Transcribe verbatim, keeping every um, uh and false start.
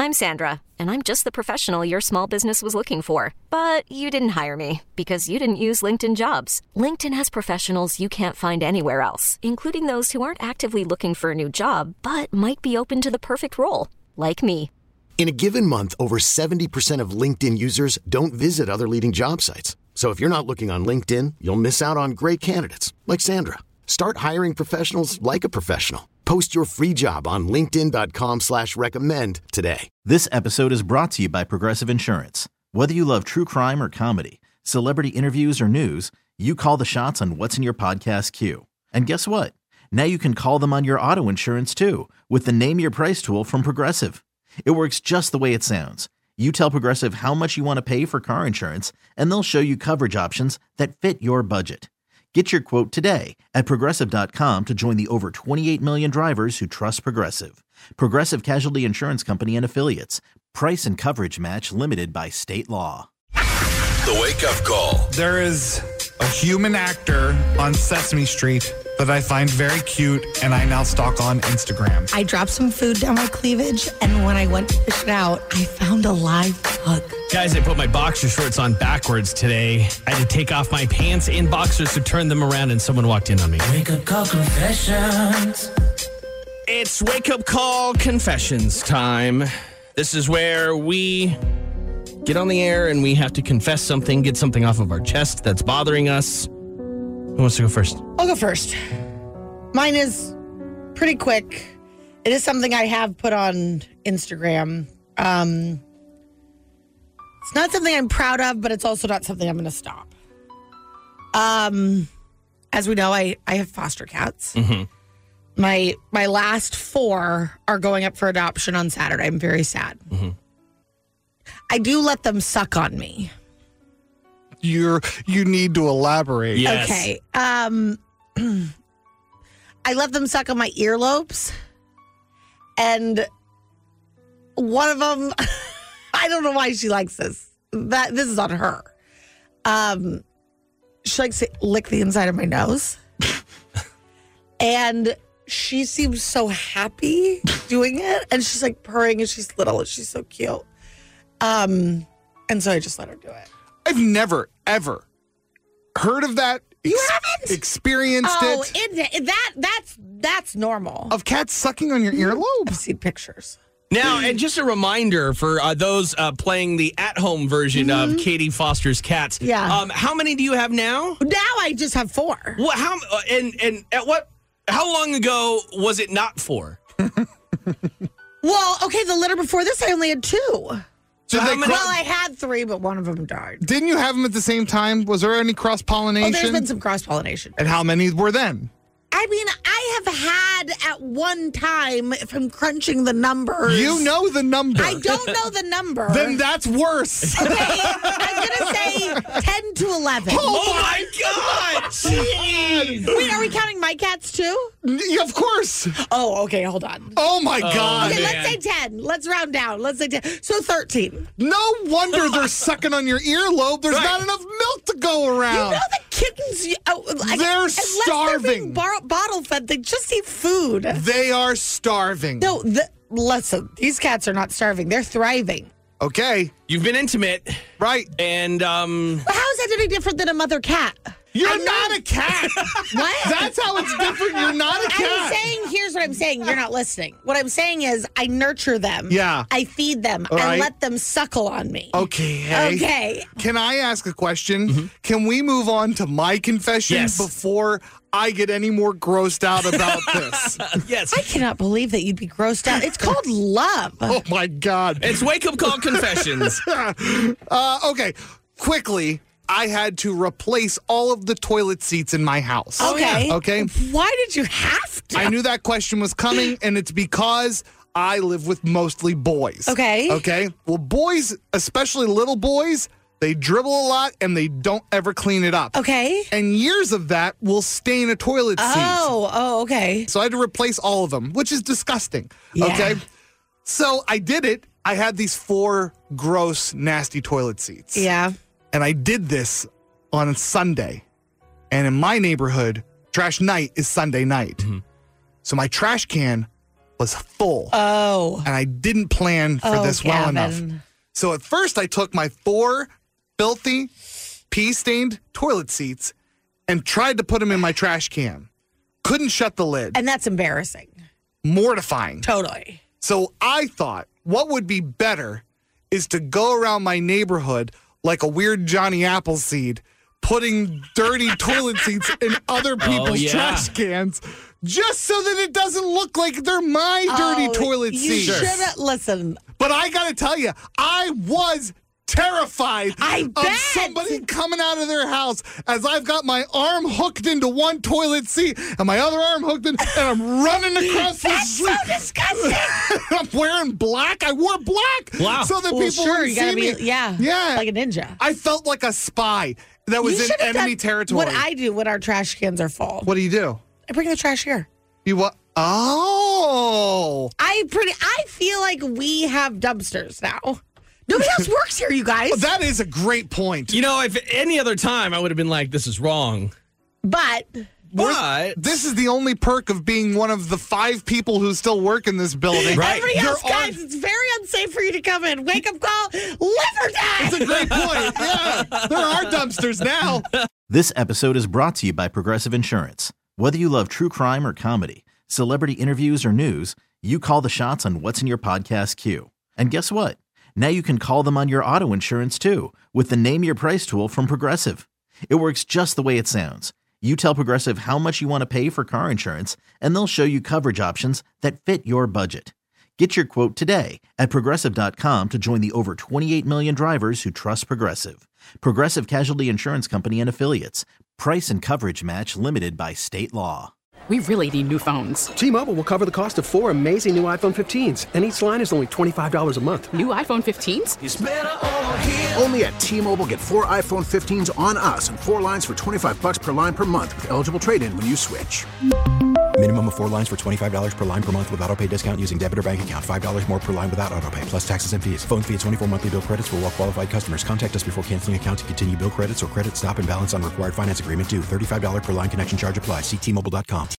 I'm Sandra, and I'm just the professional your small business was looking for. But you didn't hire me because you didn't use LinkedIn Jobs. LinkedIn has professionals you can't find anywhere else, including those who aren't actively looking for a new job, but might be open to the perfect role, like me. In a given month, over seventy percent of LinkedIn users don't visit other leading job sites. So if you're not looking on LinkedIn, you'll miss out on great candidates like Sandra. Start hiring professionals like a professional. Post your free job on linkedin.com slash recommend today. This episode is brought to you by Progressive Insurance. Whether you love true crime or comedy, celebrity interviews or news, you call the shots on what's in your podcast queue. And guess what? Now you can call them on your auto insurance too with the Name Your Price tool from Progressive. It works just the way it sounds. You tell Progressive how much you want to pay for car insurance, and they'll show you coverage options that fit your budget. Get your quote today at Progressive dot com to join the over twenty-eight million drivers who trust Progressive. Progressive Casualty Insurance Company and Affiliates. Price and coverage match limited by state law. The Wake Up Call. There is a human actor on Sesame Street that I find very cute, and I now stalk on Instagram. I dropped some food down my cleavage, and when I went to fish it out, I found a live bug. Guys, I put my boxer shorts on backwards today. I had to take off my pants and boxers to turn them around, and someone walked in on me. Wake Up Call Confessions. It's Wake Up Call Confessions time. This is where we get on the air and we have to confess something, get something off of our chest that's bothering us. Who wants to go first? I'll go first. Mine is pretty quick. It is something I have put on Instagram. Um, it's not something I'm proud of, but it's also not something I'm going to stop. Um, as we know, I, I have foster cats. Mm-hmm. My my last four are going up for adoption on Saturday. I'm very sad. Mm-hmm. I do let them suck on me. You're you need to elaborate. Yes. Okay. Um, I let them suck on my earlobes, and one of them, I don't know why she likes this. That this is on her. Um, she likes to lick the inside of my nose, and she seems so happy doing it, and she's like purring, and she's little, and she's so cute. Um, and so I just let her do it. I've never, ever heard of that. You ex- haven't? Experienced Oh, it. it, that that's that's normal. Of cats sucking on your I've earlobes? seen pictures. Now, and just a reminder for uh, those uh, playing the at-home version Mm-hmm. of Katie Foster's Cats. Yeah. Um, how many do you have now? Now I just have four. What? How? Uh, and and at what? How long ago was it not four? Well, okay, the litter before this, I only had two. So how they many- cro- Well, I had three, but one of them died. Didn't you have them at the same time? Was there any Oh, cross-pollination? there's been some cross-pollination. And how many were then? I mean, I have had at one time, if I'm crunching the numbers. You know the number. I don't know the number. Then that's worse. Okay, I'm going to say ten to eleven. Oh, my God! Jeez. Wait, are we counting my cats too? Yeah, of course. Oh, okay, hold on. Oh, my God. Okay, man. let's say ten. Let's round down. Let's say ten. So thirteen. No wonder they're sucking on your earlobe. There's Right. not enough milk to go around. You know the kittens, oh, like, They're unless They're being starving. bar- bottle fed. They just eat food. They are starving. No, the, listen, these cats are not starving. They're thriving. Okay, You've been intimate, right. and um, But how is that any different than a mother cat? You're I'm not a cat. What? That's how it's different. You're not a I'm cat. saying, here's what I'm saying. You're not listening. What I'm saying is I nurture them. Yeah. I feed them. All I right. let them suckle on me. Okay. Hey. Okay. Can I ask a question? Can we move on to my confession Yes. before I get any more grossed out about this? yes, I cannot believe that you'd be grossed out. It's called love. Oh, my God. it's Wake Up Call Confessions. Uh, okay, quickly, I had to replace all of the toilet seats in my house. Okay. Okay. Why did you have to? I knew that question was coming, and it's because I live with mostly boys. Okay. Okay. Well, boys, especially little boys, they dribble a lot and they don't ever clean it up. Okay. And years of that will stain a toilet seat. Oh, oh, okay. So I had to replace all of them, which is disgusting. Yeah. Okay. So I did it. I had these four gross, nasty toilet seats. Yeah. And I did this on a Sunday. And in my neighborhood, trash night is Sunday night. Mm-hmm. So my trash can was full. Oh. And I didn't plan for Oh, this well Gavin. enough. So at first I took my four filthy, pee-stained toilet seats and tried to put them in my trash can. Couldn't shut the lid. And that's embarrassing. Mortifying. Totally. So I thought, what would be better is to go around my neighborhood like a weird Johnny Appleseed, putting dirty toilet seats in other people's Oh, yeah. trash cans, just so that it doesn't look like they're my dirty Oh, toilet you seats. should have, listen, But I gotta tell you, I was terrified I of bet. somebody coming out of their house as I've got my arm hooked into one toilet seat and my other arm hooked in, and I'm running across the that's so street. disgusting. I'm wearing black. I wore black. Wow. So that Well, people sure, wouldn't you gotta see be, me. yeah, Yeah. like a ninja. I felt like a spy that was You in should have enemy done territory. What I do when our trash cans are full. What do you do? I bring the trash here. You what? Oh. I pretty. I feel like we have dumpsters now. Nobody else works here, you guys. That is a great point. You know, if any other time, I would have been like, this is wrong. But But This is the only perk of being one of the five people who still work in this building. Right. everybody else, You're on- guys, it's very unsafe for you to come in. Wake up call, live or die. That's a great point. Yeah, there are dumpsters now. This episode is brought to you by Progressive Insurance. Whether you love true crime or comedy, celebrity interviews or news, you call the shots on what's in your podcast queue. And guess what? Now you can call them on your auto insurance too with the Name Your Price tool from Progressive. It works just the way it sounds. You tell Progressive how much you want to pay for car insurance, and they'll show you coverage options that fit your budget. Get your quote today at Progressive dot com to join the over twenty-eight million drivers who trust Progressive. Progressive Casualty Insurance Company and Affiliates. Price and coverage match limited by state law. We really need new phones. T-Mobile will cover the cost of four amazing new iPhone fifteens, and each line is only twenty-five dollars a month. New iPhone fifteens? Only at T-Mobile, get four iPhone fifteens on us and four lines for twenty-five bucks per line per month with eligible trade-in when you switch. Minimum of four lines for twenty-five dollars per line per month with autopay discount using debit or bank account. five dollars more per line without autopay, plus taxes and fees. Phone fee at twenty-four monthly bill credits for well qualified customers. Contact us before canceling account to continue bill credits or credit stop and balance on required finance agreement due. thirty-five dollars per line connection charge applies. See T Mobile dot com.